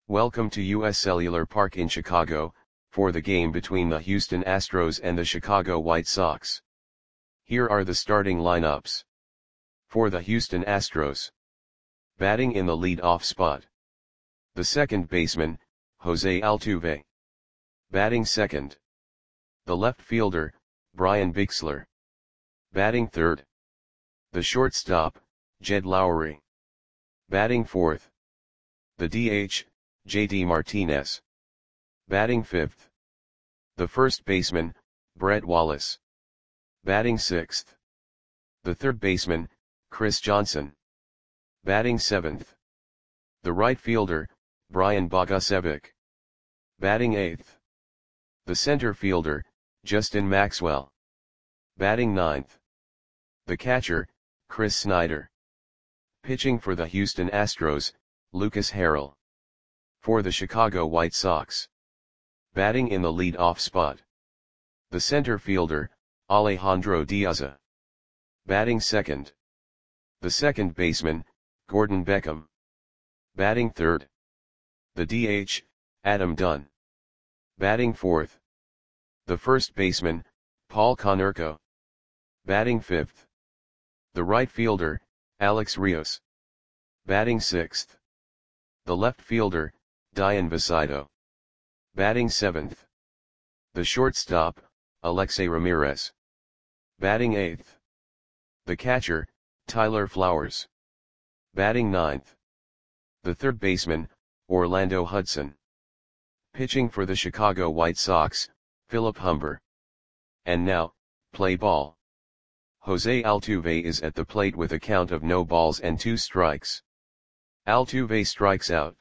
Welcome to US Cellular Park in Chicago, for the game between the Houston Astros and the Chicago White Sox. Here are the starting lineups. For the Houston Astros. Batting in the lead-off spot. The second baseman, Jose Altuve. Batting second. The left fielder, Brian Bixler. Batting third. The shortstop, Jed Lowrie. Batting fourth. The DH, JD Martinez. Batting fifth. The first baseman, Brett Wallace. Batting sixth. The third baseman, Chris Johnson. Batting seventh. The right fielder, Brian Bogusevic. Batting eighth. The center fielder, Justin Maxwell. Batting ninth. The catcher, Chris Snyder. Pitching for the Houston Astros, Lucas Harrell. For the Chicago White Sox. Batting in the lead-off spot. The center fielder, Alejandro Diaz. Batting second. The second baseman, Gordon Beckham. Batting third. The DH, Adam Dunn. Batting fourth. The first baseman, Paul Konerko. Batting fifth. The right fielder, Alex Rios. Batting sixth. The left fielder, Dayan Vicito. Batting seventh. The shortstop, Alexei Ramirez. Batting eighth. The catcher, Tyler Flowers. Batting ninth. The third baseman, Orlando Hudson. Pitching for the Chicago White Sox, Philip Humber. And now, play ball. Jose Altuve is at the plate with a count of no balls and 2 strikes. Altuve strikes out.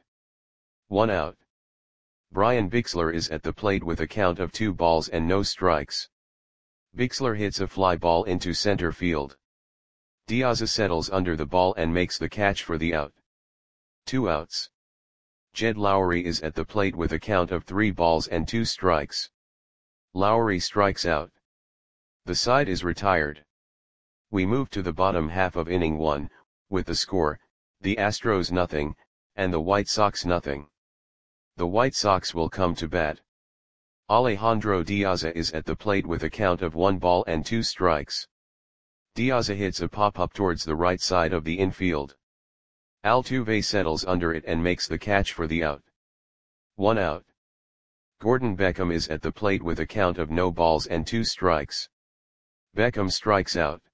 1 out. Brian Bixler is at the plate with a count of 2 balls and no strikes. Bixler hits a fly ball into center field. Diaz settles under the ball and makes the catch for the out. 2 outs. Jed Lowrie is at the plate with a count of 3 balls and 2 strikes. Lowrie strikes out. The side is retired. We move to the bottom half of inning 1, with the score, the Astros nothing, and the White Sox nothing. The White Sox will come to bat. Alejandro Diaz is at the plate with a count of 1 ball and 2 strikes. Diaz hits a pop-up towards the right side of the infield. Altuve settles under it and makes the catch for the out. 1 out. Gordon Beckham is at the plate with a count of no balls and 2 strikes. Beckham strikes out.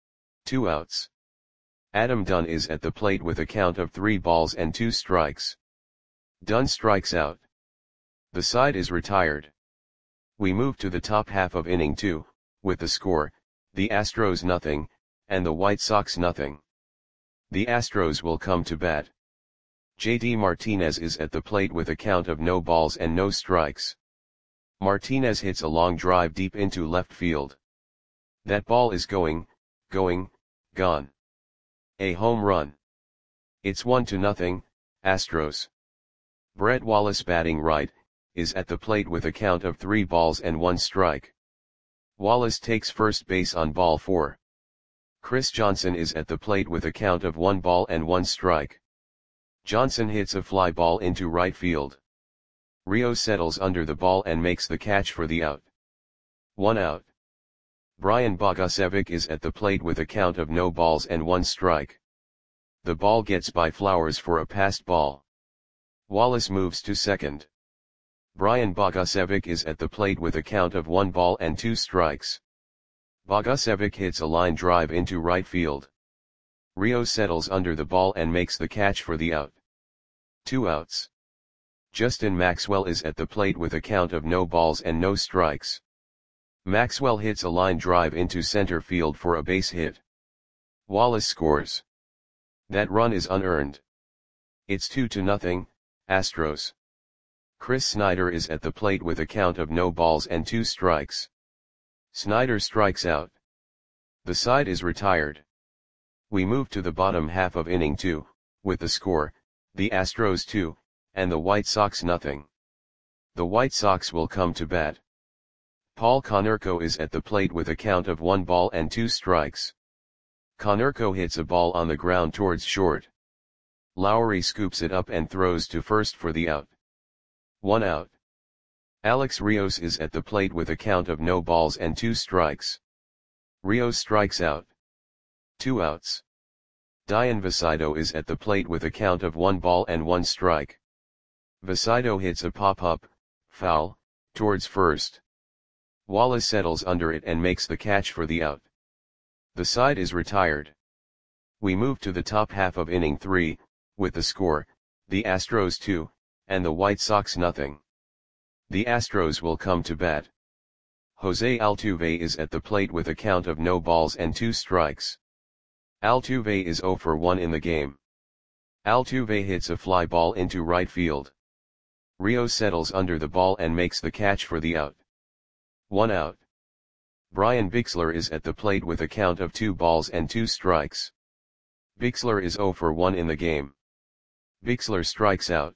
2 outs. Adam Dunn is at the plate with a count of 3 balls and 2 strikes. Dunn strikes out. The side is retired. We move to the top half of inning 2, with the score, the Astros nothing, and the White Sox nothing. The Astros will come to bat. JD Martinez is at the plate with a count of no balls and no strikes. Martinez hits a long drive deep into left field. That ball is gone. A home run. It's 1-0, Astros. Brett Wallace batting right, is at the plate with a count of 3 balls and 1 strike. Wallace takes first base on ball 4. Chris Johnson is at the plate with a count of 1 ball and 1 strike. Johnson hits a fly ball into right field. Rios settles under the ball and makes the catch for the out. 1 out. Brian Bogusevic is at the plate with a count of no balls and 1 strike. The ball gets by Flowers for a passed ball. Wallace moves to second. Brian Bogusevic is at the plate with a count of 1 ball and 2 strikes. Bogusevic hits a line drive into right field. Rios settles under the ball and makes the catch for the out. 2 outs. Justin Maxwell is at the plate with a count of no balls and no strikes. Maxwell hits a line drive into center field for a base hit. Wallace scores. That run is unearned. It's 2-0, Astros. Chris Snyder is at the plate with a count of no balls and 2 strikes. Snyder strikes out. The side is retired. We move to the bottom half of inning 2, with the score, the Astros 2, and the White Sox nothing. The White Sox will come to bat. Paul Konerko is at the plate with a count of 1 ball and 2 strikes. Konerko hits a ball on the ground towards short. Lowry scoops it up and throws to first for the out. 1 out. Alex Rios is at the plate with a count of no balls and 2 strikes. Rios strikes out. 2 outs. Dian Vasido is at the plate with a count of 1 ball and 1 strike. Vasido hits a pop-up, foul, towards first. Wallace settles under it and makes the catch for the out. The side is retired. We move to the top half of inning 3, with the score, the Astros 2, and the White Sox nothing. The Astros will come to bat. Jose Altuve is at the plate with a count of no balls and 2 strikes. Altuve is 0 for 1 in the game. Altuve hits a fly ball into right field. Rios settles under the ball and makes the catch for the out. 1 out. Brian Bixler is at the plate with a count of 2 balls and 2 strikes. Bixler is 0 for 1 in the game. Bixler strikes out.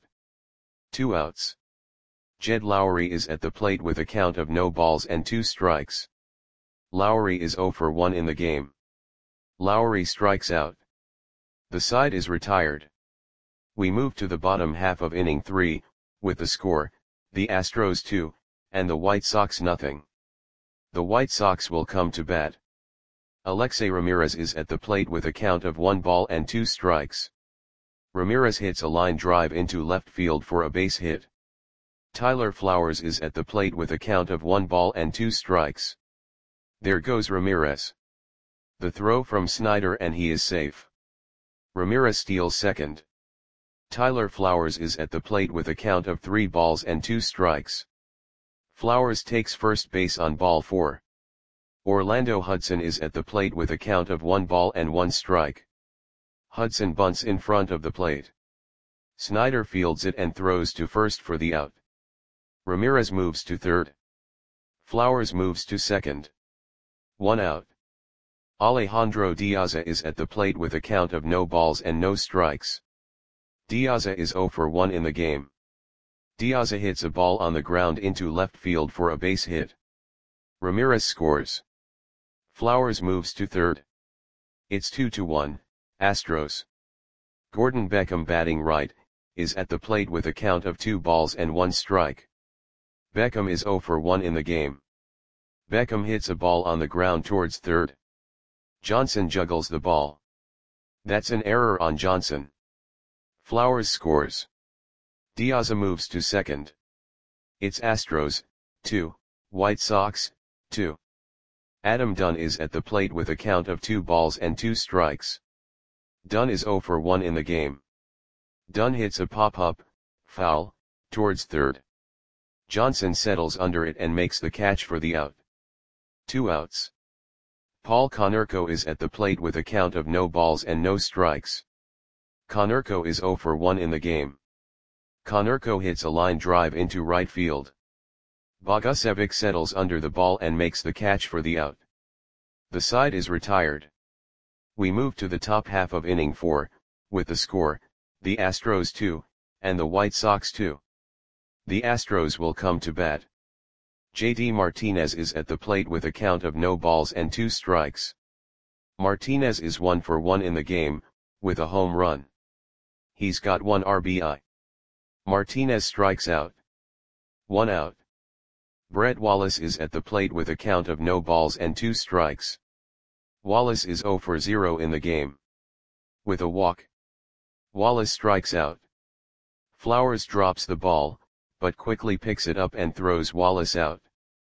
2 outs. Jed Lowry is at the plate with a count of no balls and 2 strikes. Lowry is 0 for 1 in the game. Lowry strikes out. The side is retired. We move to the bottom half of inning 3, with the score, the Astros 2, and the White Sox nothing. The White Sox will come to bat. Alexei Ramirez is at the plate with a count of 1 ball and 2 strikes. Ramirez hits a line drive into left field for a base hit. Tyler Flowers is at the plate with a count of 1 ball and 2 strikes. There goes Ramirez. The throw from Snyder and he is safe. Ramirez steals second. Tyler Flowers is at the plate with a count of 3 balls and 2 strikes. Flowers takes first base on ball 4. Orlando Hudson is at the plate with a count of 1 ball and 1 strike. Hudson bunts in front of the plate. Snyder fields it and throws to first for the out. Ramirez moves to third. Flowers moves to second. 1 out. Alejandro Diaza is at the plate with a count of no balls and no strikes. Diaza is 0 for 1 in the game. Diaza hits a ball on the ground into left field for a base hit. Ramirez scores. Flowers moves to third. It's 2-1, Astros. Gordon Beckham batting right, is at the plate with a count of 2 balls and 1 strike. Beckham is 0 for 1 in the game. Beckham hits a ball on the ground towards third. Johnson juggles the ball. That's an error on Johnson. Flowers scores. Diaza moves to second. It's Astros, 2, White Sox, 2. Adam Dunn is at the plate with a count of 2 balls and 2 strikes. Dunn is 0 for 1 in the game. Dunn hits a pop-up, foul, towards third. Johnson settles under it and makes the catch for the out. 2 outs. Paul Konerko is at the plate with a count of no balls and no strikes. Konerko is 0 for 1 in the game. Konerko hits a line drive into right field. Bogusevic settles under the ball and makes the catch for the out. The side is retired. We move to the top half of inning 4, with the score, the Astros 2, and the White Sox 2. The Astros will come to bat. JD Martinez is at the plate with a count of no balls and 2 strikes. Martinez is 1 for 1 in the game, with a home run. He's got 1 RBI. Martinez strikes out. 1 out. Brett Wallace is at the plate with a count of no balls and 2 strikes. Wallace is 0 for 0 in the game. With a walk. Wallace strikes out. Flowers drops the ball, but quickly picks it up and throws Wallace out.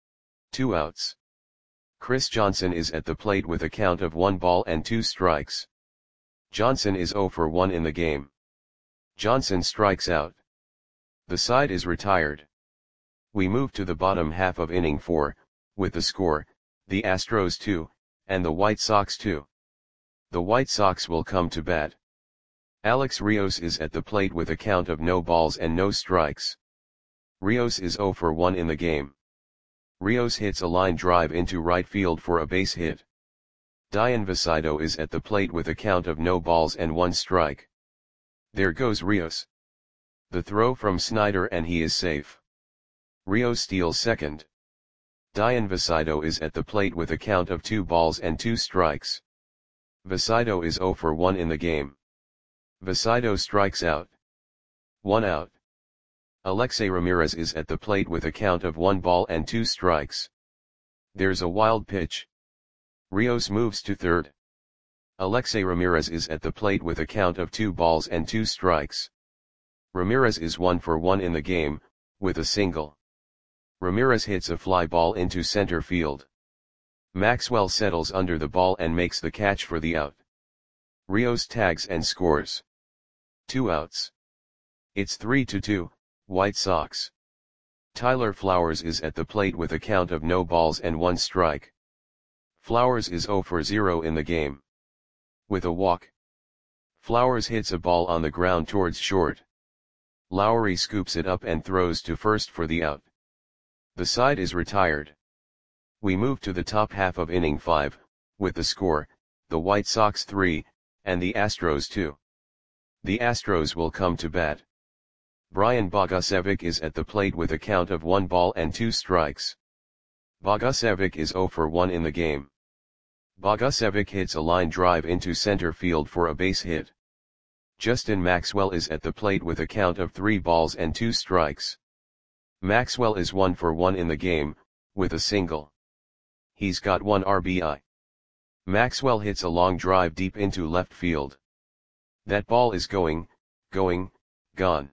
2 outs. Chris Johnson is at the plate with a count of 1 ball and 2 strikes. Johnson is 0 for 1 in the game. Johnson strikes out. The side is retired. We move to the bottom half of inning 4, with the score, the Astros 2, and the White Sox 2. The White Sox will come to bat. Alex Rios is at the plate with a count of no balls and no strikes. Rios is 0 for 1 in the game. Rios hits a line drive into right field for a base hit. Dian Vasido is at the plate with a count of no balls and 1 strike. There goes Rios. The throw from Snyder and he is safe. Rios steals second. Dian Vasido is at the plate with a count of 2 balls and 2 strikes. Vasido is 0 for 1 in the game. Vasido strikes out. 1 out. Alexei Ramirez is at the plate with a count of 1 ball and 2 strikes. There's a wild pitch. Rios moves to third. Alexei Ramirez is at the plate with a count of 2 balls and 2 strikes. Ramirez is 1 for 1 in the game, with a single. Ramirez hits a fly ball into center field. Maxwell settles under the ball and makes the catch for the out. Rios tags and scores. 2 outs. It's 3-2, White Sox. Tyler Flowers is at the plate with a count of no balls and 1 strike. Flowers is 0 for 0 in the game. With a walk. Flowers hits a ball on the ground towards short. Lowry scoops it up and throws to first for the out. The side is retired. We move to the top half of inning 5, with the score, the White Sox 3, and the Astros 2. The Astros will come to bat. Brian Bogusevic is at the plate with a count of 1 ball and 2 strikes. Bogusevic is 0 for 1 in the game. Bogusevic hits a line drive into center field for a base hit. Justin Maxwell is at the plate with a count of 3 balls and 2 strikes. Maxwell is 1 for 1 in the game, with a single. He's got 1 RBI. Maxwell hits a long drive deep into left field. That ball is going, gone.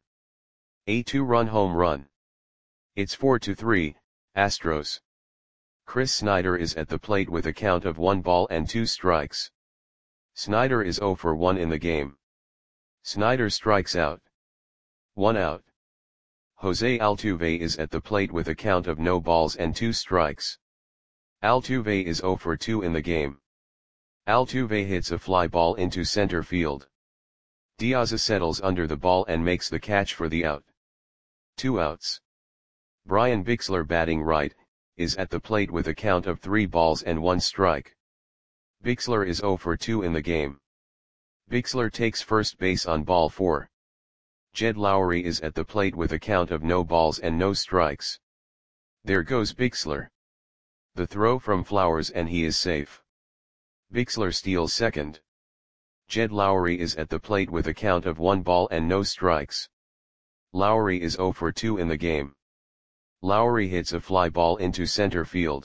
A 2-run home run. It's 4-3, Astros. Chris Snyder is at the plate with a count of 1 ball and 2 strikes. Snyder is 0 for 1 in the game. Snyder strikes out. 1 out. Jose Altuve is at the plate with a count of no balls and 2 strikes. Altuve is 0 for 2 in the game. Altuve hits a fly ball into center field. Diaz settles under the ball and makes the catch for the out. 2 outs. Brian Bixler, batting right, is at the plate with a count of 3 balls and 1 strike. Bixler is 0 for 2 in the game. Bixler takes first base on ball 4. Jed Lowry is at the plate with a count of no balls and no strikes. There goes Bixler. The throw from Flowers and he is safe. Bixler steals second. Jed Lowry is at the plate with a count of 1 ball and no strikes. Lowry is 0 for 2 in the game. Lowry hits a fly ball into center field.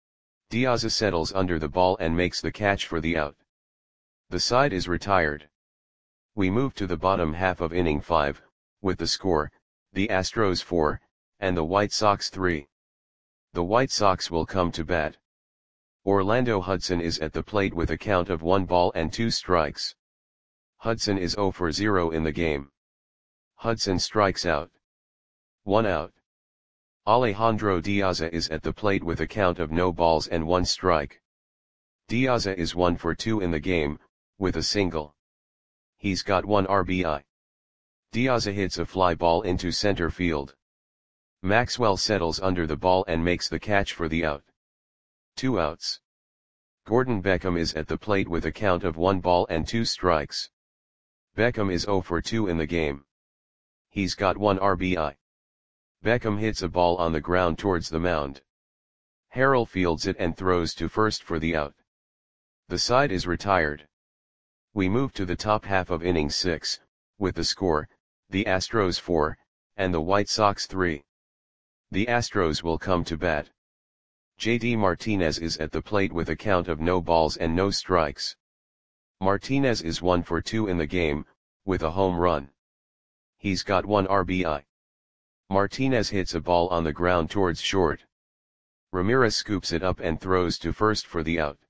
Diaz settles under the ball and makes the catch for the out. The side is retired. We move to the bottom half of inning 5, with the score, the Astros 4, and the White Sox 3. The White Sox will come to bat. Orlando Hudson is at the plate with a count of 1 ball and 2 strikes. Hudson is 0 for 0 in the game. Hudson strikes out. 1 out. Alejandro Diaz is at the plate with a count of no balls and 1 strike. Diaz is 1 for 2 in the game, with a single. He's got 1 RBI. Diaz hits a fly ball into center field. Maxwell settles under the ball and makes the catch for the out. 2 outs. Gordon Beckham is at the plate with a count of 1 ball and 2 strikes. Beckham is 0 for 2 in the game. He's got 1 RBI. Beckham hits a ball on the ground towards the mound. Harrell fields it and throws to first for the out. The side is retired. We move to the top half of inning 6, with the score, the Astros 4, and the White Sox 3. The Astros will come to bat. JD Martinez is at the plate with a count of no balls and no strikes. Martinez is 1 for 2 in the game, with a home run. He's got 1 RBI. Martinez hits a ball on the ground towards short. Ramirez scoops it up and throws to first for the out.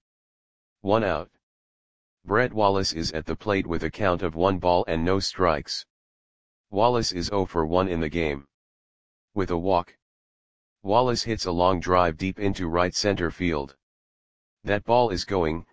1 out. Brett Wallace is at the plate with a count of 1 ball and no strikes. Wallace is 0 for 1 in the game. With a walk. Wallace hits a long drive deep into right center field. That ball is going,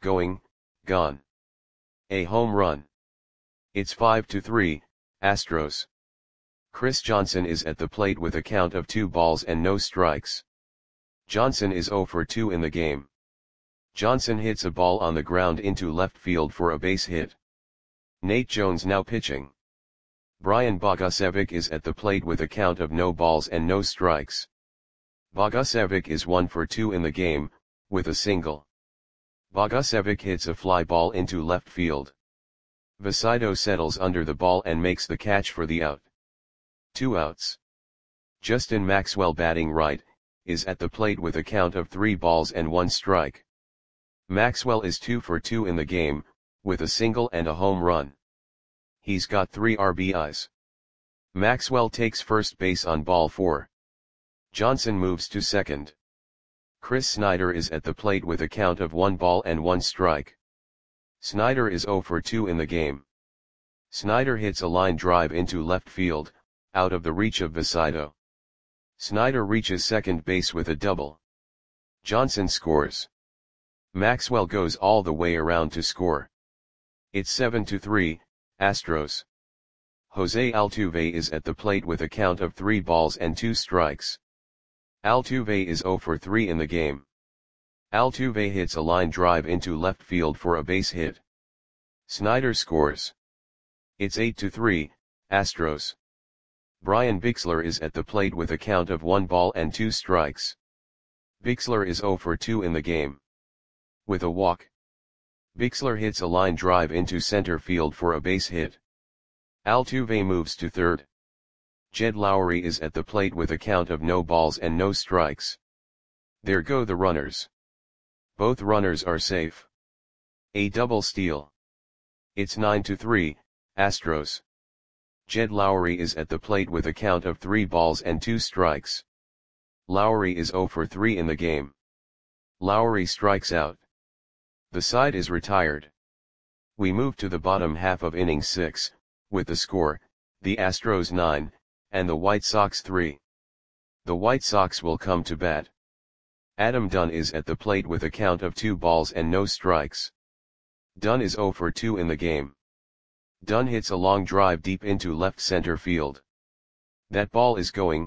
gone. A home run. It's 5-3, Astros. Chris Johnson is at the plate with a count of 2 balls and no strikes. Johnson is 0 for 2 in the game. Johnson hits a ball on the ground into left field for a base hit. Nate Jones now pitching. Brian Bogusevic is at the plate with a count of no balls and no strikes. Bogusevic is 1 for 2 in the game, with a single. Bogusevic hits a fly ball into left field. Visito settles under the ball and makes the catch for the out. 2 outs. Justin Maxwell, batting right, is at the plate with a count of 3 balls and 1 strike. Maxwell is 2 for 2 in the game, with a single and a home run. He's got 3 RBIs. Maxwell takes first base on ball 4. Johnson moves to second. Chris Snyder is at the plate with a count of 1 ball and 1 strike. Snyder is 0 for 2 in the game. Snyder hits a line drive into left field, out of the reach of Visito. Snyder reaches second base with a double. Johnson scores. Maxwell goes all the way around to score. It's 7-3, Astros. Jose Altuve is at the plate with a count of 3 balls and 2 strikes. Altuve is 0 for 3 in the game. Altuve hits a line drive into left field for a base hit. Snyder scores. It's 8-3, Astros. Brian Bixler is at the plate with a count of 1 ball and 2 strikes. Bixler is 0 for 2 in the game. With a walk, Bixler hits a line drive into center field for a base hit. Altuve moves to third. Jed Lowry is at the plate with a count of no balls and no strikes. There go the runners. Both runners are safe. A double steal. It's 9-3, Astros. Jed Lowry is at the plate with a count of 3 balls and 2 strikes. Lowry is 0 for 3 in the game. Lowry strikes out. The side is retired. We move to the bottom half of inning 6, with the score, the Astros 9, and the White Sox 3. The White Sox will come to bat. Adam Dunn is at the plate with a count of 2 balls and no strikes. Dunn is 0 for 2 in the game. Dunn hits a long drive deep into left center field. That ball is gone.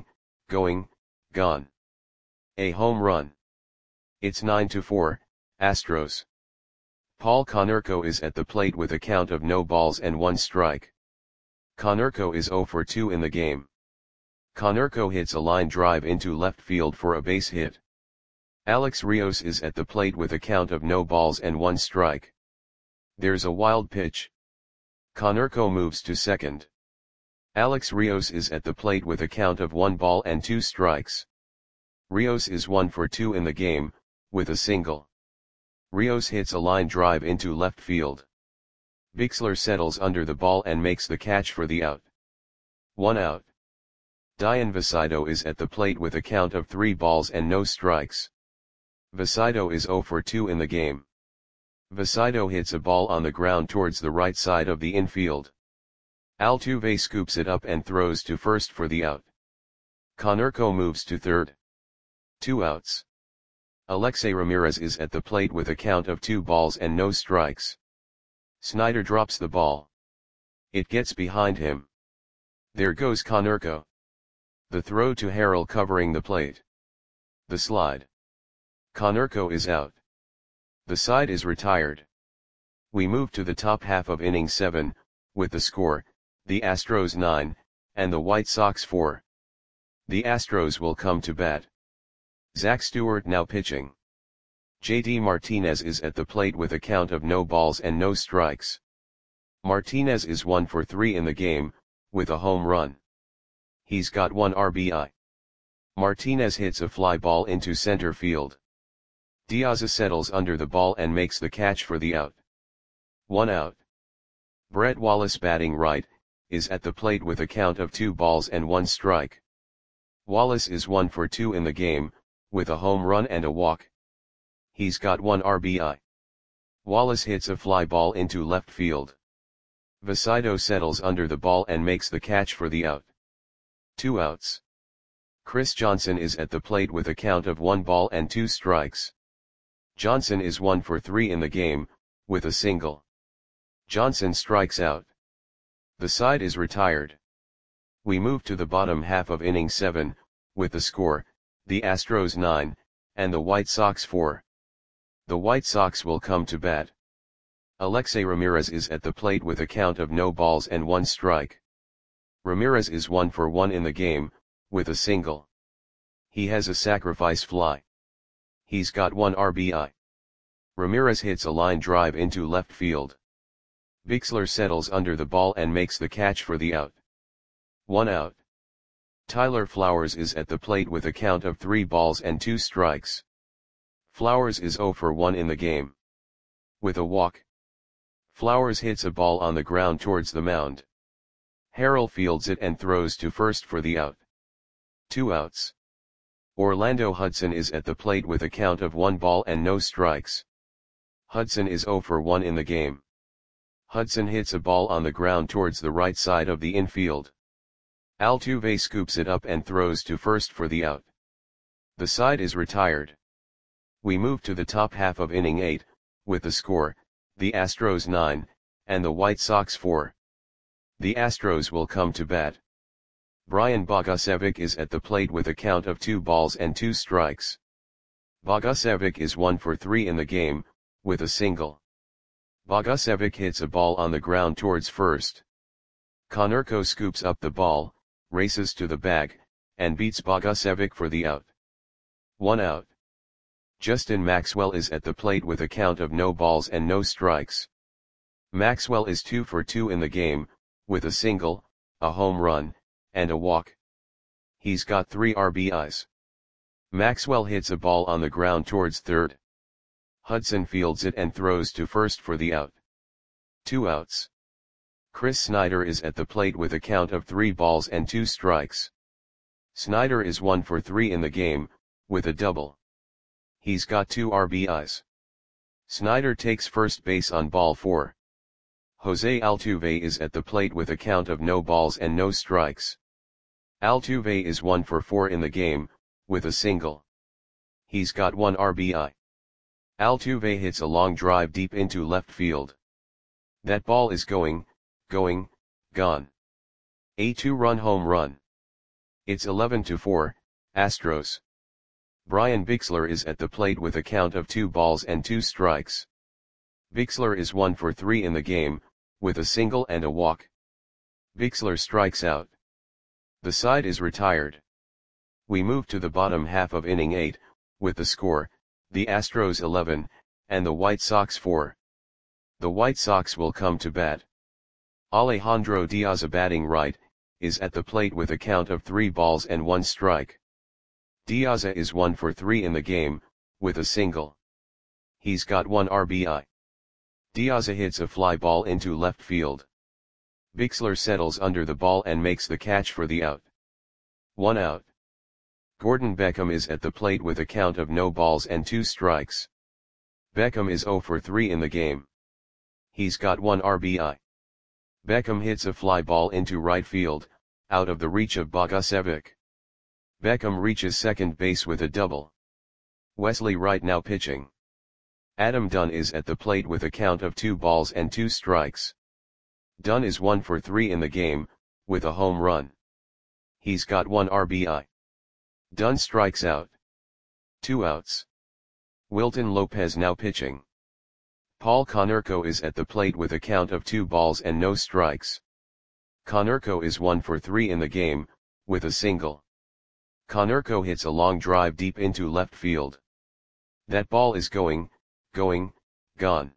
A home run. It's 9-4, Astros. Paul Konerko is at the plate with a count of no balls and 1 strike. Konerko is 0 for 2 in the game. Konerko hits a line drive into left field for a base hit. Alex Rios is at the plate with a count of no balls and 1 strike. There's a wild pitch. Konerko moves to second. Alex Rios is at the plate with a count of 1 ball and 2 strikes. Rios is 1 for 2 in the game, with a single. Rios hits a line drive into left field. Bixler settles under the ball and makes the catch for the out. 1 out. Dayan Visito is at the plate with a count of 3 balls and no strikes. Visito is 0 for 2 in the game. Visito hits a ball on the ground towards the right side of the infield. Altuve scoops it up and throws to first for the out. Konerko moves to third. 2 outs. Alexei Ramirez is at the plate with a count of 2 balls and no strikes. Snyder drops the ball. It gets behind him. There goes Konerko. The throw to Harrell covering the plate. The slide. Konerko is out. The side is retired. We move to the top half of inning 7, with the score, the Astros 9, and the White Sox 4. The Astros will come to bat. Zach Stewart now pitching. JD Martinez is at the plate with a count of no balls and no strikes. Martinez is 1 for 3 in the game, with a home run. He's got 1 RBI. Martinez hits a fly ball into center field. Diaz settles under the ball and makes the catch for the out. 1 out. Brett Wallace, batting right, is at the plate with a count of 2 balls and 1 strike. Wallace is 1 for 2 in the game, with a home run and a walk. He's got 1 RBI. Wallace hits a fly ball into left field. Visito settles under the ball and makes the catch for the out. 2 outs. Chris Johnson is at the plate with a count of 1 ball and 2 strikes. Johnson is 1 for 3 in the game, with a single. Johnson strikes out. The side is retired. We move to the bottom half of inning 7, with the score, the Astros 9, and the White Sox 4. The White Sox will come to bat. Alexei Ramirez is at the plate with a count of no balls and 1 strike. Ramirez is 1 for 1 in the game, with a single. He has a sacrifice fly. He's got 1 RBI. Ramirez hits a line drive into left field. Bixler settles under the ball and makes the catch for the out. 1 out. Tyler Flowers is at the plate with a count of 3 balls and 2 strikes. Flowers is 0 for 1 in the game. With a walk. Flowers hits a ball on the ground towards the mound. Harrell fields it and throws to first for the out. 2 outs. Orlando Hudson is at the plate with a count of 1 ball and no strikes. Hudson is 0 for 1 in the game. Hudson hits a ball on the ground towards the right side of the infield. Altuve scoops it up and throws to first for the out. The side is retired. We move to the top half of inning 8, with the score, the Astros 9, and the White Sox 4. The Astros will come to bat. Brian Bogusevic is at the plate with a count of 2 balls and 2 strikes. Bogusevic is 1 for 3 in the game, with a single. Bogusevic hits a ball on the ground towards first. Konerko scoops up the ball, races to the bag, and beats Bogusevic for the out. 1 out. Justin Maxwell is at the plate with a count of no balls and no strikes. Maxwell is 2 for 2 in the game, with a single, a home run, and a walk. He's got 3 RBIs. Maxwell hits a ball on the ground towards third. Hudson fields it and throws to first for the out. 2 outs. Chris Snyder is at the plate with a count of 3 balls and 2 strikes. Snyder is 1 for 3 in the game, with a double. He's got 2 RBIs. Snyder takes first base on ball 4. Jose Altuve is at the plate with a count of no balls and no strikes. Altuve is 1 for 4 in the game, with a single. He's got 1 RBI. Altuve hits a long drive deep into left field. That ball is going, gone. A 2-run home run. It's 11-4, Astros. Brian Bixler is at the plate with a count of 2 balls and 2 strikes. Bixler is 1 for 3 in the game, with a single and a walk. Bixler strikes out. The side is retired. We move to the bottom half of inning 8, with the score, the Astros 11, and the White Sox 4. The White Sox will come to bat. Alejandro Diaz, batting right, is at the plate with a count of 3 balls and 1 strike. Diaz is 1 for 3 in the game, with a single. He's got 1 RBI. Diaz hits a fly ball into left field. Bixler settles under the ball and makes the catch for the out. 1 out. Gordon Beckham is at the plate with a count of no balls and 2 strikes. Beckham is 0 for 3 in the game. He's got 1 RBI. Beckham hits a fly ball into right field, out of the reach of Bogusevic. Beckham reaches second base with a double. Wesley Wright now pitching. Adam Dunn is at the plate with a count of 2 balls and 2 strikes. Dunn is 1 for 3 in the game, with a home run. He's got 1 RBI. Dunn strikes out. 2 outs. Wilton Lopez now pitching. Paul Konerko is at the plate with a count of 2 balls and no strikes. Konerko is 1 for 3 in the game, with a single. Konerko hits a long drive deep into left field. That ball is going, gone.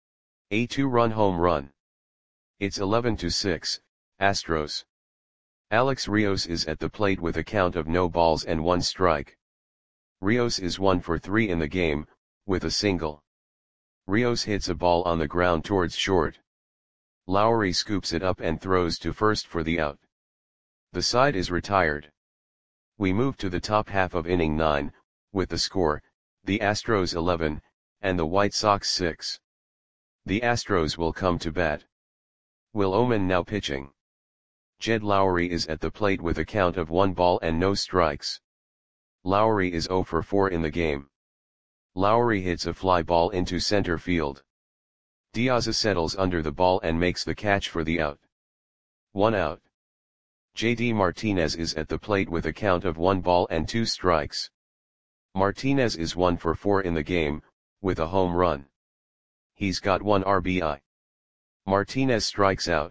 A 2-run home run. It's 11-6, Astros. Alex Rios is at the plate with a count of no balls and 1 strike. Rios is 1 for 3 in the game, with a single. Rios hits a ball on the ground towards short. Lowry scoops it up and throws to first for the out. The side is retired. We move to the top half of inning 9, with the score, the Astros 11, and the White Sox 6. The Astros will come to bat. Will Oman now pitching. Jed Lowry is at the plate with a count of 1 ball and no strikes. Lowry is 0 for 4 in the game. Lowry hits a fly ball into center field. Diaz settles under the ball and makes the catch for the out. 1 out. JD Martinez is at the plate with a count of 1 ball and 2 strikes. Martinez is 1 for 4 in the game, with a home run. He's got 1 RBI. Martinez strikes out.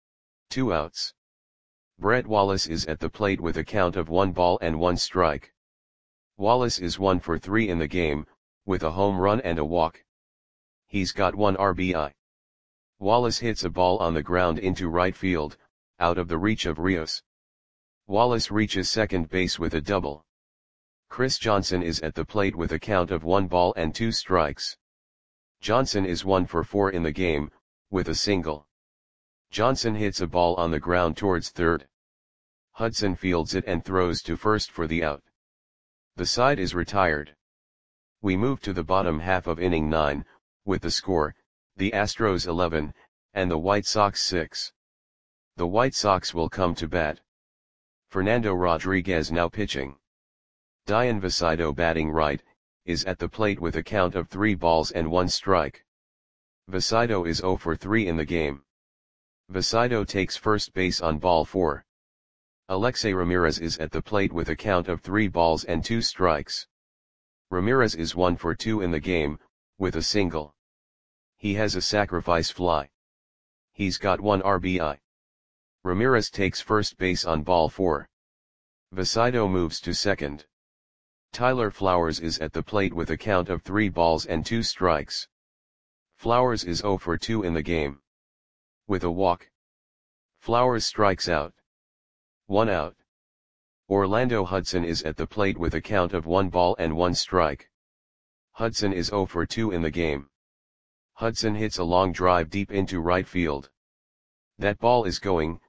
2 outs. Brett Wallace is at the plate with a count of 1 ball and 1 strike. Wallace is 1 for 3 in the game, with a home run and a walk. He's got 1 RBI. Wallace hits a ball on the ground into right field, out of the reach of Rios. Wallace reaches second base with a double. Chris Johnson is at the plate with a count of 1-2 strikes. Johnson is 1 for 4 in the game, with a single. Johnson hits a ball on the ground towards third. Hudson fields it and throws to first for the out. The side is retired. We move to the bottom half of inning 9, with the score, the Astros 11, and the White Sox 6. The White Sox will come to bat. Fernando Rodriguez now pitching. Dian Vasido batting right, is at the plate with a count of 3 balls and 1 strike. Vasido is 0 for 3 in the game. Vasido takes first base on ball 4. Alexei Ramirez is at the plate with a count of 3 balls and 2 strikes. Ramirez is 1 for 2 in the game, with a single. He has a sacrifice fly. He's got 1 RBI. Ramirez takes first base on ball 4. Vasido moves to second. Tyler Flowers is at the plate with a count of 3 balls and 2 strikes. Flowers is 0 for 2 in the game. With a walk. Flowers strikes out. 1 out. Orlando Hudson is at the plate with a count of 1 ball and 1 strike. Hudson is 0 for 2 in the game. Hudson hits a long drive deep into right field. That ball is gone.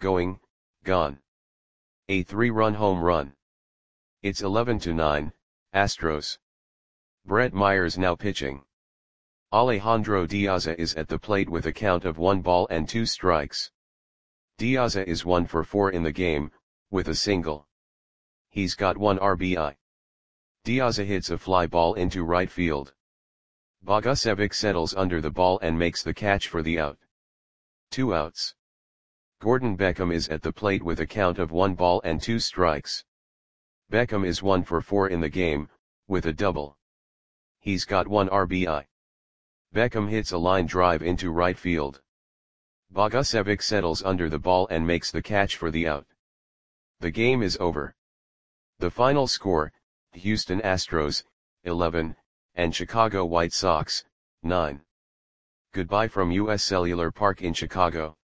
A 3-run home run. It's 11-9, Astros. Brett Myers now pitching. Alejandro Diaza is at the plate with a count of 1 ball and 2 strikes. Diaza is 1 for 4 in the game, with a single. He's got 1 RBI. Diaza hits a fly ball into right field. Bogusevic settles under the ball and makes the catch for the out. 2 outs. Gordon Beckham is at the plate with a count of 1 ball and 2 strikes. Beckham is 1 for 4 in the game, with a double. He's got 1 RBI. Beckham hits a line drive into right field. Bogusevic settles under the ball and makes the catch for the out. The game is over. The final score, Houston Astros, 11, and Chicago White Sox, 9. Goodbye from US Cellular Park in Chicago.